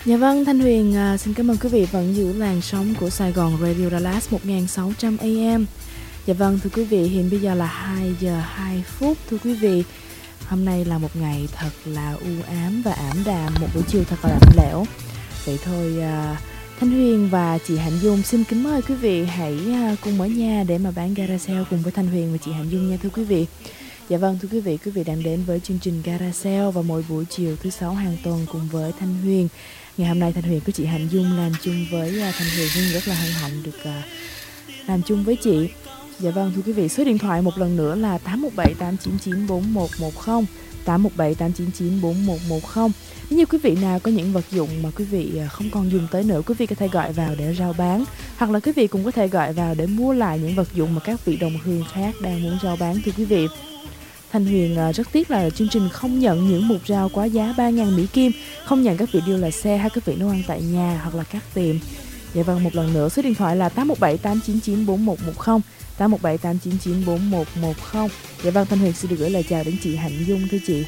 Dạ vâng, Thanh Huyền xin cảm ơn quý vị vẫn giữ làn sóng của Sài Gòn Radio Dallas 1600 AM. Dạ vâng, thưa quý vị, hiện bây giờ là 2 giờ 2 phút. Thưa quý vị, hôm nay là một ngày thật là u ám và ảm đạm, một buổi chiều thật là lạnh lẽo. Vậy thôi, Thanh Huyền và chị Hạnh Dung xin kính mời quý vị hãy cùng ở nhà để mà bán Gara Sale cùng với Thanh Huyền và chị Hạnh Dung nha thưa quý vị. Dạ vâng, thưa quý vị đang đến với chương trình Gara Sale vào mỗi buổi chiều thứ 6 hàng tuần cùng với Thanh Huyền. Ngày hôm nay Thanh Huyền của chị Hạnh Dung làm chung với Thanh Huyền rất là hân hạnh được làm chung với chị. Dạ vâng, thưa quý vị, số điện thoại một lần nữa là 817 899 4110, 817 899 4110. Nếu như quý vị nào có những vật dụng mà quý vị không còn dùng tới nữa, quý vị có thể gọi vào để rao bán, hoặc là quý vị cũng có thể gọi vào để mua lại những vật dụng mà các vị đồng hương khác đang muốn rao bán thưa quý vị. Thanh Huyền rất tiếc là chương trình không nhận những mục rau quá giá 3.000 Mỹ Kim, không nhận các vị deal là xe hay các vị nấu ăn tại nhà hoặc là các tiệm. Dạ vâng, một lần nữa số điện thoại là 817 899 4110, 817 899 4110. Dạ vâng, Thanh Huyền xin được gửi lời chào đến chị Hạnh Dung thưa chị.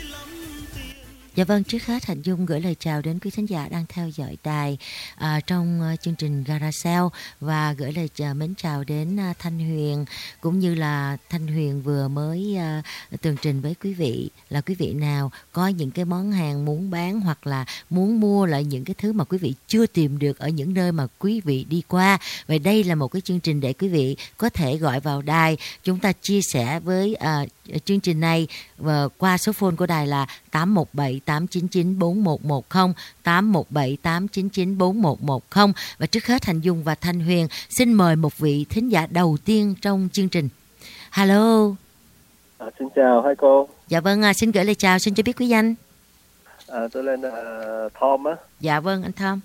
Dạ vâng, trước hết Hạnh Dung gửi lời chào đến quý khán giả đang theo dõi đài trong chương trình Gara Sale và gửi lời chào mến chào đến Thanh Huyền, cũng như là Thanh Huyền vừa mới tường trình với quý vị là quý vị nào có những cái món hàng muốn bán hoặc là muốn mua lại những cái thứ mà quý vị chưa tìm được ở những nơi mà quý vị đi qua. Vậy đây là một cái chương trình để quý vị có thể gọi vào đài, chúng ta chia sẻ với chương trình này qua số phone của đài là 817 899 4110, 817 899 4110. Và trước hết Hạnh Dung và Thanh Huyền xin mời một vị thính giả đầu tiên trong chương trình. Hello. Xin chào hai cô. Dạ vâng, xin gửi lời chào, xin cho biết quý danh. Tôi lên Tom á. Dạ vâng, anh Tom.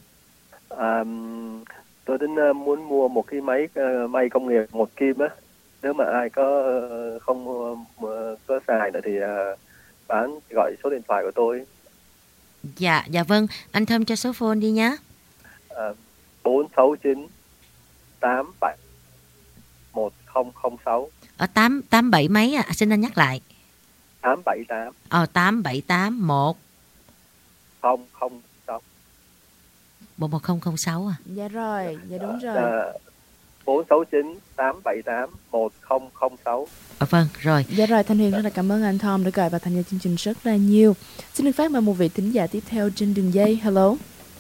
Tôi đến muốn mua một cái máy may công nghiệp một kim á. Nếu mà ai không có xài nữa thì bán, gọi số điện thoại của tôi. Dạ vâng, anh Thơm cho số phone đi nhé. 469 87 1006. 87 mấy à? Xin anh nhắc lại. 878. 878 1 006. 11006 à? Dạ rồi, dạ đúng rồi. 469 878 1006. Vâng, rồi. Dạ rồi, Thanh Huyền rất là cảm ơn anh Tom đã gọi và tham gia chương trình rất là nhiều. Xin được phát mời một vị thính giả tiếp theo trên đường dây. Hello.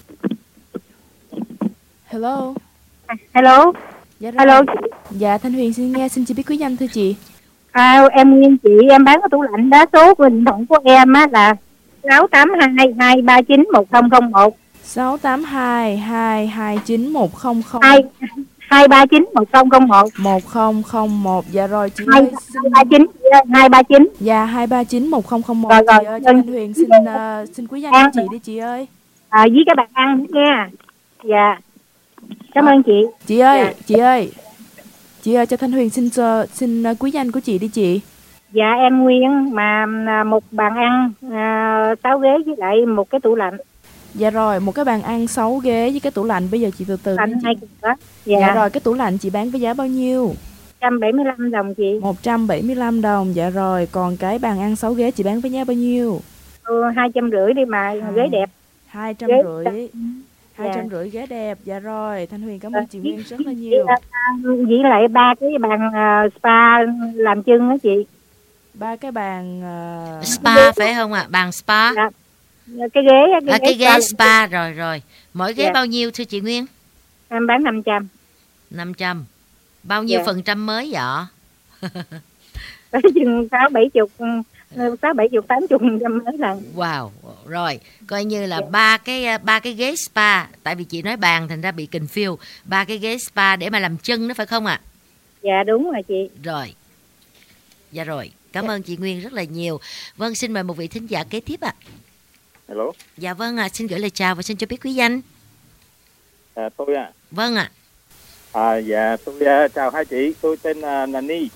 Hello. Hello. Dạ rồi. Hello. Dạ, Thanh Huyền xin nghe, xin chỉ biết quý danh thưa chị. Em Nguyên chị, em bán cái tủ lạnh đó, số điện thoại của em á là 682 239 1001. 682 229 1001. 239 1001. 1001. Dạ rồi chị ơi. 239. Dạ 239 1001. Rồi, chị ơi, Thanh Huyền xin quý danh của chị đi chị ơi. Với các bạn ăn nha. Dạ. Cảm ơn chị. Chị ơi, chị ơi cho Thanh Huyền xin quý danh của chị đi chị. Dạ em Nguyên, mà một bàn ăn 6 ghế với lại một cái tủ lạnh. Dạ rồi, một cái bàn ăn 6 ghế với cái tủ lạnh. Bây giờ chị từ từ chị. Dạ rồi, cái tủ lạnh chị bán với giá bao nhiêu? 175 đồng chị. 175 đồng, dạ rồi. Còn cái bàn ăn 6 ghế chị bán với giá bao nhiêu? 250 đi mà ghế đẹp. 250. 250 ghế đẹp, dạ rồi. Thanh Huyền cảm ơn chị Nguyên rất là nhiều. Với lại 3 cái bàn spa làm chân đó chị. 3 cái bàn spa phải không ạ? Bàn spa. Dạ. Cái ghế cái ghế spa rồi. Mỗi ghế bao nhiêu thưa chị Nguyên? Em bán 500. 500. Bao nhiêu phần trăm mới vậy? Chừng 6-70 80% mới lần. Wow, rồi coi như là ba cái ghế spa, tại vì chị nói bàn thành ra bị confuse. 3 cái ghế spa để mà làm chân đó phải không ạ? Dạ đúng rồi chị. Rồi. Dạ rồi, cảm ơn chị Nguyên rất là nhiều. Vâng, xin mời một vị thính giả kế tiếp ạ. Hello. Dạ vâng ạ, xin gửi lời chào và xin cho biết quý danh. Tôi ạ. Vâng ạ. Dạ tôi chào hai chị, tôi tên là Ni.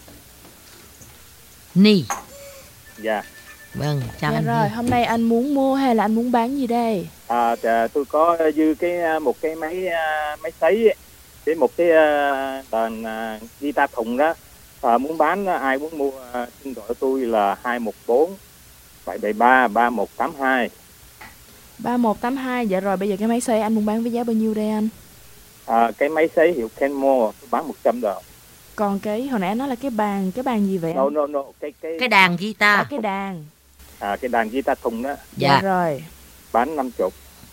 Ni. Dạ. Vâng, chào dạ anh. Rồi, hôm nay anh muốn mua hay là anh muốn bán gì đây? Tôi có dư một cái máy sấy với một cái bàn guitar thùng đó. Muốn bán, ai muốn mua xin gọi tôi là 214 773 3182. 3182. Dạ rồi, bây giờ cái máy sấy anh muốn bán với giá bao nhiêu đây anh? Cái máy sấy hiệu Kenmore tôi bán 100 đồng. Còn cái hồi nãy anh nói là cái bàn gì vậy anh? No, Cái đàn guitar. Cái đàn. Cái đàn guitar thùng đó. Dạ rồi. Bán 50.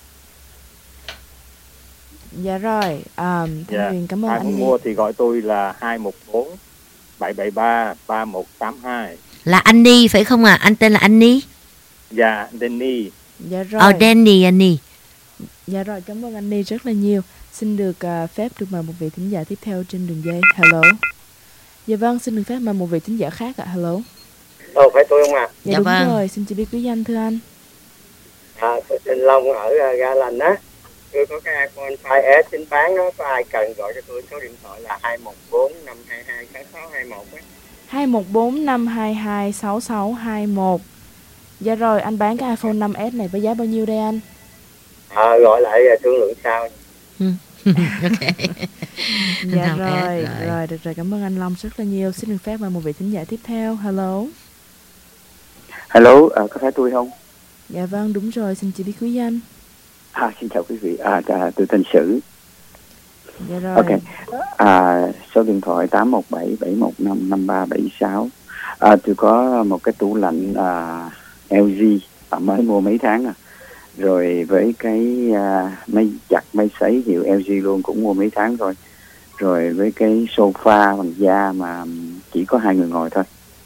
Dạ rồi, Thanh Huyền cảm ơn ai anh. muốn mua thì gọi tôi là 214 773 3182. Là Annie phải không ạ? Anh tên là Annie? Dạ, Danny. Dạ rồi. Danny, Annie. Dạ rồi, cảm ơn anh Ni rất là nhiều. Xin được phép được mời một vị thính giả tiếp theo trên đường dây. Hello. Dạ vâng, xin được phép mời một vị thính giả khác ạ. Hello. Phải tôi không ạ? Dạ đúng rồi, xin chỉ biết quý danh thưa anh. Tôi tên Long ở Ga Lành á. Tôi có cái iPhone 5S xin bán đó, có ai cần gọi cho tôi số điện thoại là 214 522 6621 á. 214 522 6621. Dạ rồi, anh bán cái iPhone 5S này với giá bao nhiêu đây anh? Gọi lại thương lượng sau. Ok. Dạ rồi, được rồi, cảm ơn anh Long rất là nhiều. Xin được phép mời một vị thính giả tiếp theo. Hello. Hello, có phải tôi không? Dạ vâng, đúng rồi, xin chỉ biết quý danh. Xin chào quý vị, tôi tên Sử. Dạ rồi. Ok, số điện thoại 817 715 5376. Tôi có một cái tủ lạnh LG mới mua mấy tháng à. Rồi với cái máy giặt, máy sấy hiệu LG luôn cũng mua mấy tháng rồi. Rồi với cái sofa bằng da mà chỉ có 2 người ngồi thôi.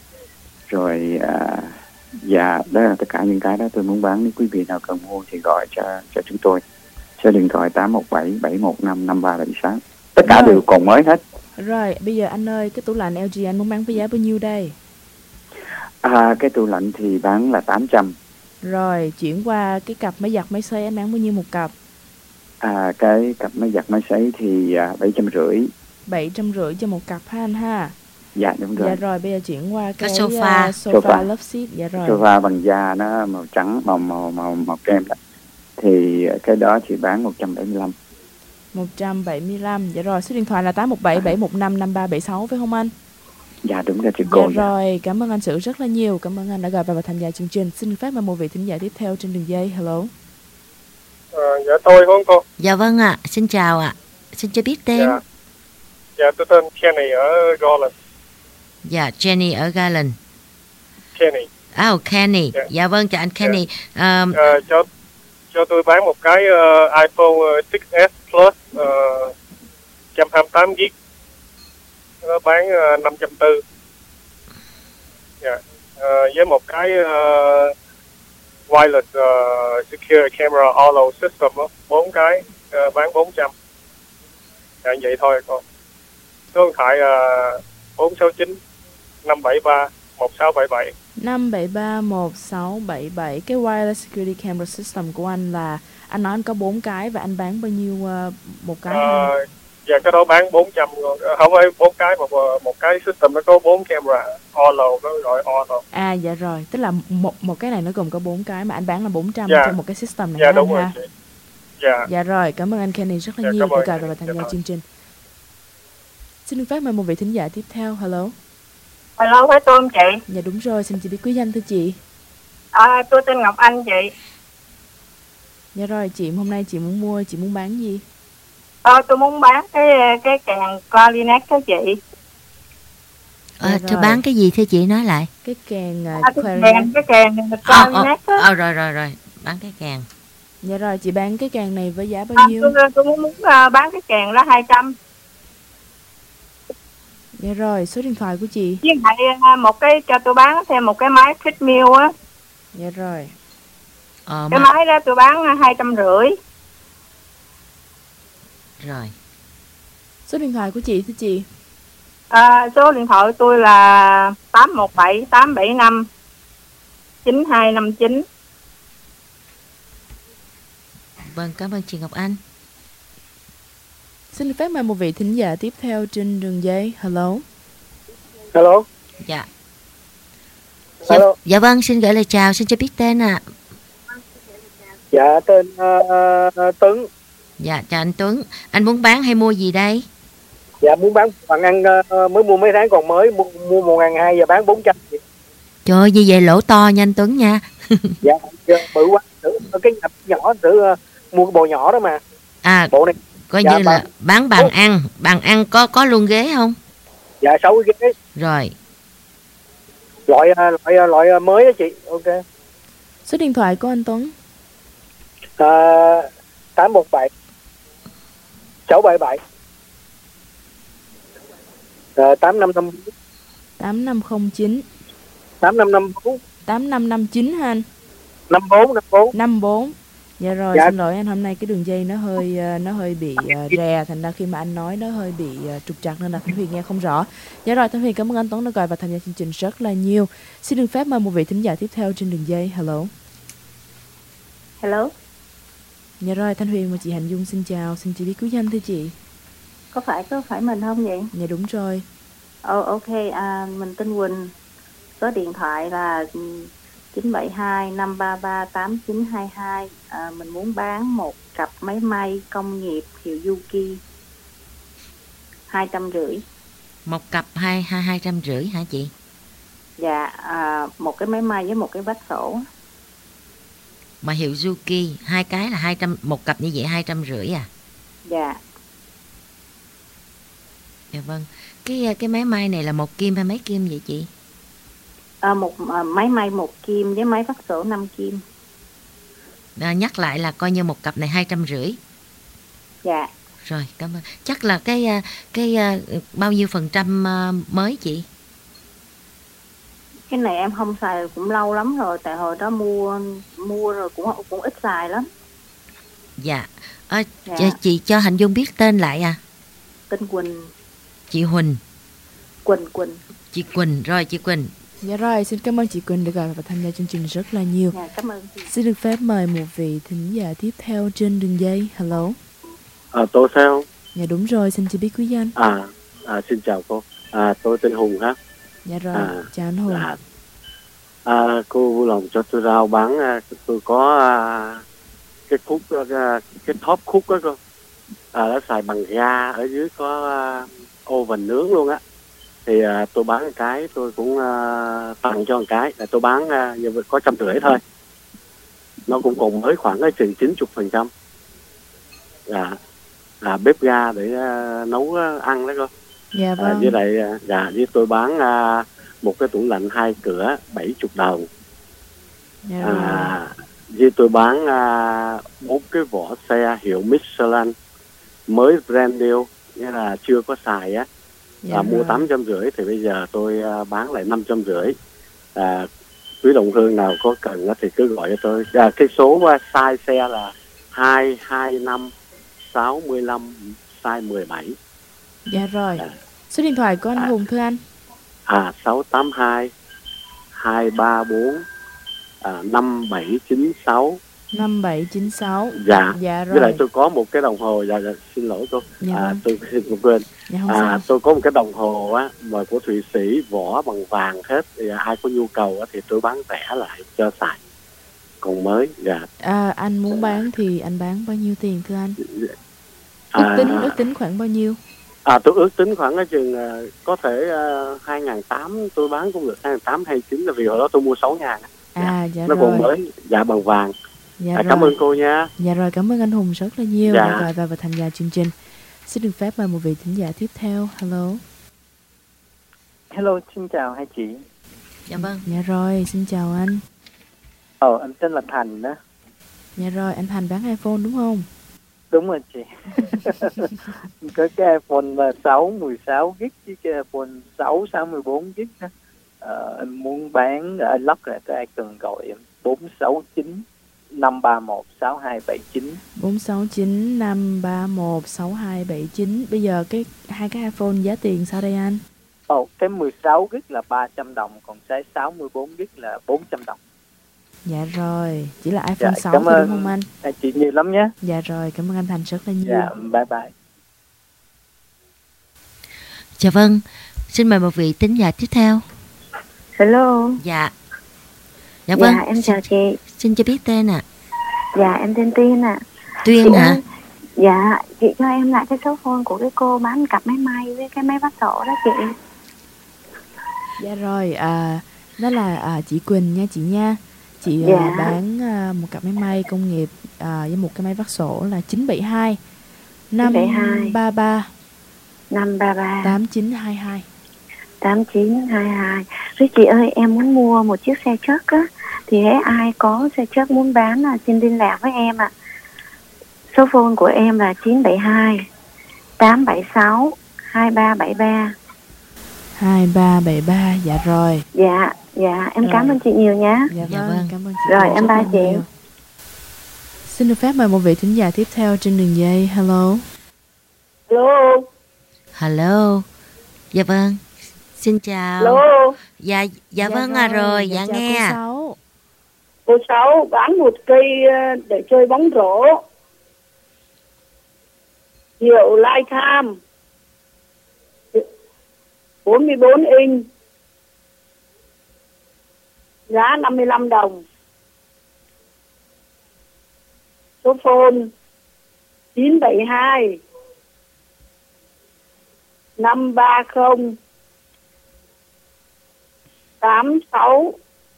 Rồi dạ, đó là tất cả những cái đó tôi muốn bán. Nếu quý vị nào cần mua thì gọi cho chúng tôi. Số điện thoại 817 715 5376. Tất cả đều còn mới hết. Rồi, bây giờ anh ơi, cái tủ lạnh LG anh muốn bán với giá bao nhiêu đây? Cái tủ lạnh thì bán là 800. Rồi, chuyển qua cái cặp máy giặt máy sấy anh bán bao nhiêu một cặp? Cái cặp máy giặt máy sấy thì 750. 750 cho một cặp ha anh ha. Dạ đúng rồi. Dạ rồi, bây giờ chuyển qua cái sofa love seat. Dạ rồi. Sofa bằng da nó màu trắng, màu kem đó. Thì cái đó chỉ bán 175. 175. Dạ rồi, số điện thoại là 817 715 5376 phải không anh? Dạ đúng rồi chị cô. Dạ rồi, cảm ơn anh Sử rất là nhiều. Cảm ơn anh đã gọi và tham gia chương trình. Xin phép mời một vị thính giả tiếp theo trên đường dây. Hello. Dạ tôi không cô. Dạ vâng ạ, xin chào ạ. Xin cho biết tên. Dạ tôi tên Kenny ở Garland. Dạ, Jenny ở Garland. Kenny. Kenny. Dạ vâng, chào anh Kenny. Cho tôi bán một cái iPhone 6s Plus 128GB. Nó bán 540. Dạ. Với một cái wireless secure camera auto system đó, 4 cái bán 400. Dạ vậy thôi con. Số điện thoại 469 573 1677. 573 1677. Cái wireless security camera system của anh là anh nói anh có 4 cái và anh bán bao nhiêu một cái? Dạ cái đó bán 400, không phải 4 cái mà một cái system nó có 4 camera auto, nó gọi auto. Dạ rồi, tức là một cái này nó gồm có 4 cái mà anh bán là 400 cho một cái system này. Dạ đúng rồi chị. Dạ rồi, cảm ơn anh Kenny rất là nhiều đã gọi và tham gia chương trình. Xin được phép mời một vị thính giả tiếp theo. Hello. Hello, phải tôi không chị? Dạ đúng rồi, xin chị biết quý danh thưa chị. Tôi tên Ngọc Anh chị. Dạ rồi, chị hôm nay chị muốn mua, chị muốn bán gì? Tôi muốn bán cái kèn clarinet đó chị. Thưa bán cái gì thưa chị nói lại? Cái kèn clarinet. Cái kèn clarinet đó. Rồi, bán cái kèn. Dạ rồi, chị bán cái kèn này với giá bao nhiêu? Tôi muốn bán cái kèn đó 200. Dạ rồi, số điện thoại của chị. Với lại một cái cho tôi bán thêm một cái máy treadmill á. Dạ rồi. Cái máy đó tôi bán 250. Rồi. Số điện thoại của chị thưa chị. Số điện thoại của tôi là 817 875 9259. Vâng, cảm ơn chị Ngọc Anh. Xin phép mời một vị thính giả tiếp theo trên đường dây. Hello. Hello. Dạ. Hello. Dạ vâng, xin gửi lời chào, xin cho biết tên ạ. Dạ tên Tuấn. Dạ, chào anh Tuấn. Anh muốn bán hay mua gì đây? Dạ muốn bán bằng ăn mới mua mấy tháng còn mới, mua 1.200 giờ bán 400. Trời ơi, như vậy lỗ to nha anh Tuấn nha. Dạ, bự quá. cái nhập nhỏ thử mua cái bộ nhỏ đó mà. Bộ này coi như là bán bàn ăn có luôn ghế không? Dạ 6 cái ghế. Rồi. Loại mới đó chị. Ok. Số điện thoại của anh Tuấn. 817 677 8554 8509 8554 8559 ha anh? 54. Dạ rồi, xin lỗi anh, hôm nay cái đường dây nó hơi bị rè, thành ra khi mà anh nói nó hơi bị trục trặc nên là Thanh Huyền nghe không rõ. Dạ rồi, Thanh Huyền cảm ơn anh Tuấn đã gọi và tham gia chương trình rất là nhiều. Xin được phép mời một vị thính giả tiếp theo trên đường dây. Hello. Dạ rồi, Thanh Huyền và chị Hạnh Dung xin chào, xin chị biết cứu danh thưa chị. Có phải mình không vậy? Dạ đúng rồi. Ok, mình tên Quỳnh. Số điện thoại là 972 533 8922. Mình muốn bán một cặp máy may công nghiệp hiệu Yuki 250. Một cặp 250 hả chị? Dạ, một cái máy may với một cái vách sổ. Mà hiệu Yuki, hai cái là 200, một cặp như vậy 250 à? Dạ. Dạ vâng. Cái máy may này là một kim hay mấy kim vậy chị? Một máy may một kim với máy vắt sổ 5 kim. Nhắc lại là coi như một cặp này 250. Dạ. Rồi, cảm ơn. Chắc là cái bao nhiêu % mới chị? Cái này em không xài cũng lâu lắm rồi, tại hồi đó mua rồi cũng ít xài lắm. Dạ. Chị cho Hạnh Dung biết tên lại à? Tên Quỳnh. Chị Huỳnh. Quỳnh. Chị Quỳnh, rồi chị Quỳnh. Dạ rồi, xin cảm ơn chị Quỳnh đã gọi và tham gia chương trình rất là nhiều. Dạ, cảm ơn chị. Xin được phép mời một vị thính giả tiếp theo trên đường dây. Hello. Tôi sao? Dạ đúng rồi, xin chị biết quý danh. Xin chào cô. Tôi tên Hùng ha. Dạ rồi, chào anh Hùng. Cô vui lòng cho tôi rao bán, tôi có cái khúc, cái top khúc đó cô. Nó xài bằng ga, ở dưới có oven nướng luôn á. Thì tôi bán một cái, tôi cũng tặng cho một cái, tôi bán như có 150 thôi. Nó cũng còn mới khoảng chừng 90%. Bếp ga để nấu ăn đó cô. Dạ vâng. Với lại với tôi bán một cái tủ lạnh 2 cửa 70 đồng. Với tôi bán 4 cái vỏ xe hiệu Michelin mới brand new, nghĩa là chưa có xài á. Mua 850 thì bây giờ tôi bán lại 550. Quý đồng hương nào có cần thì cứ gọi cho tôi. Cái số size xe là 225 65 size 17. Dạ rồi. Số điện thoại của anh Hùng thưa anh. 682 234 5796. 5796. Dạ rồi. Với lại tôi có một cái đồng hồ, xin lỗi cô. Tôi xin quên. Tôi có một cái đồng hồ á mà của Thụy Sĩ, vỏ bằng vàng hết. Thì ai có nhu cầu á thì tôi bán rẻ lại cho xài. Còn mới. Anh muốn bán thì anh bán bao nhiêu tiền thưa anh? Ước tính khoảng bao nhiêu? Tôi ước tính khoảng chừng có thể 2008 tôi bán cũng được 2008 2009, là vì hồi đó tôi mua 6.000. Dạ nó rồi. còn mới, bằng vàng. Cảm ơn cô nha. Dạ rồi, cảm ơn anh Hùng rất là nhiều đã gọi và tham gia chương trình. Xin được phép mời một vị thính giả tiếp theo. Hello, xin chào hai chị. Dạ vâng. Dạ rồi, xin chào anh. Anh tên là Thành đó. Dạ rồi, anh Thành bán iPhone đúng không? Đúng rồi chị. Có cái iPhone 6 16 GB với cái iPhone 6 64 GB đó. Em muốn bán lóc là có ai cần gọi em 469 531 6279. 469 531 6279. Bây giờ hai cái iPhone giá tiền sao đây anh? Cái 16 GB là 300 đồng, còn cái 64 GB là 400 đồng. Dạ rồi, chỉ là iPhone 6 thôi đúng không anh? Chị nhiều lắm nhé. Dạ rồi, cảm ơn anh Thành rất là nhiều. Dạ, bye bye. Dạ vâng, xin mời một vị thính giả tiếp theo. Hello. Dạ vâng. Em chào chị. Xin cho biết tên ạ. Dạ, em tên Tuyên ạ. Tuyên hả? Dạ, chị cho em lại cái số phone của cái cô bán cặp máy may với cái máy vắt sổ đó chị. Dạ rồi, đó là chị Quỳnh nha chị nha. Chị Dạ. bán một cặp máy may công nghiệp với một cái máy vắt sổ là 972 533 8922. 8922. Rồi chị ơi, em muốn mua một chiếc xe truck á, thì ai có xe truck muốn bán là xin liên lạc với em ạ. Số phone của em là 972 876 2373. 2373, dạ rồi. Dạ, em cảm ơn chị nhiều nhé. Dạ vâng, cảm ơn chị. Rồi, em bye chị. Xin được phép mời một vị thính giả tiếp theo trên đường dây. Hello. Hello. Dạ vâng. Xin chào. Hello. Dạ vâng rồi, dạ nghe. Cô Sáu bán một cây để chơi bóng rổ. Hiệu Lifetime 44 inch. Giá 55 đồng. Số phone 972 530 86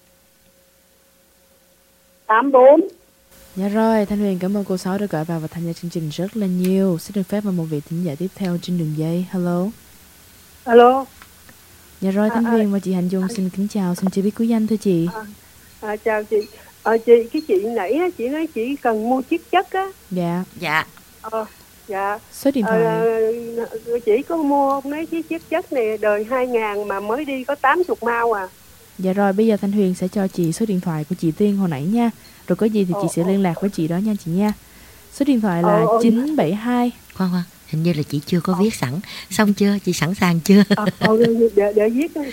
84. Dạ rồi, Thanh Huyền cảm ơn cô Sáu đã gọi vào và tham gia chương trình rất là nhiều. Xin được phép mời một vị thính giả tiếp theo trên đường dây. Hello. Alo. Dạ rồi, Thanh Huyền và chị Hạnh Dung xin kính chào, xin chỉ biết quý danh thưa chị. Chào chị. Chị, cái chị nãy á, chị nói chị cần mua chiếc chất á. Dạ. Dạ. Số điện thoại. Chị có mua mấy chiếc chất này đời 2000 mà mới đi có 80 mao à. Dạ rồi, bây giờ Thanh Huyền sẽ cho chị số điện thoại của chị Tiên hồi nãy nha. Rồi có gì thì chị sẽ liên lạc với chị đó nha chị nha. Số điện thoại là 972. Khoan, hình như là chị chưa có viết sẵn. Xong chưa? Chị sẵn sàng chưa? Để viết thôi.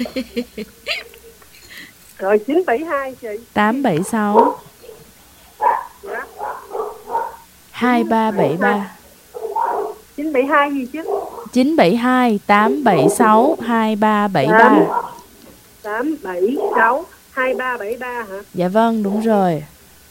Rồi 972 chị. 876 2373. 972 gì chứ? 972 876 2373. 876 2373 hả? Dạ vâng, đúng rồi.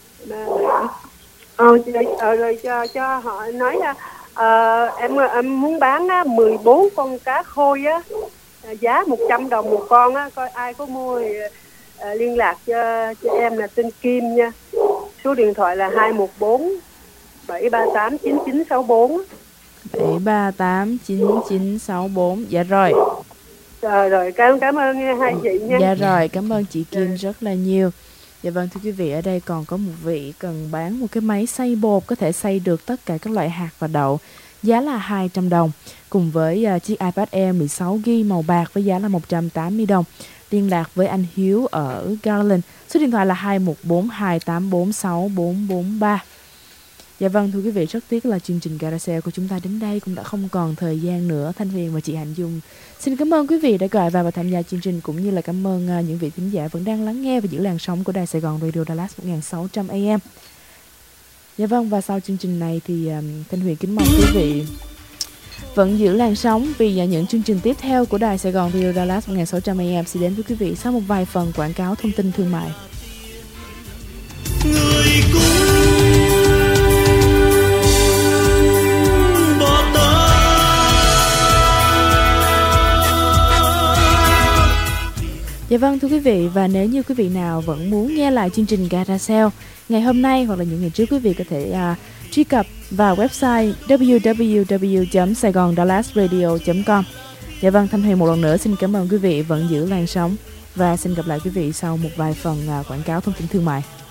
Rồi cho họ nói là em muốn bán 14 con cá khôi á, giá 100 đồng một con á, coi ai có mua thì liên lạc cho em là tên Kim nha. Số điện thoại là 214 738 9964. 738 9964. Dạ rồi. Rồi cảm ơn hai chị nha. Dạ rồi, cảm ơn chị Kim rất là nhiều. Dạ vâng, thưa quý vị, ở đây còn có một vị cần bán một cái máy xay bột có thể xay được tất cả các loại hạt và đậu. Giá là 200 đồng. Cùng với chiếc iPad Air 16GB màu bạc với giá là 180 đồng. Liên lạc với anh Hiếu ở Garland. Số điện thoại là 214 284 6443. Dạ vâng, thưa quý vị, rất tiếc là chương trình Gara Sale của chúng ta đến đây cũng đã không còn thời gian nữa. Thanh Huyền và chị Hạnh Dung xin cảm ơn quý vị đã gọi vào và tham gia chương trình, cũng như là cảm ơn những vị thính giả vẫn đang lắng nghe và giữ làn sóng của Đài Sài Gòn Radio Dallas 1600 AM. Dạ vâng, và sau chương trình này thì Thanh Huyền kính mong quý vị vẫn giữ làn sóng, vì những chương trình tiếp theo của Đài Sài Gòn Radio Dallas 1600 AM sẽ đến với quý vị sau một vài phần quảng cáo thông tin thương mại. Người Dạ vâng, thưa quý vị, và nếu như quý vị nào vẫn muốn nghe lại chương trình Gara Sale ngày hôm nay hoặc là những ngày trước, quý vị có thể truy cập vào website www.saigondallasradio.com. Dạ vâng, Thanh Huyền một lần nữa xin cảm ơn quý vị vẫn giữ làn sóng và xin gặp lại quý vị sau một vài phần quảng cáo thông tin thương mại.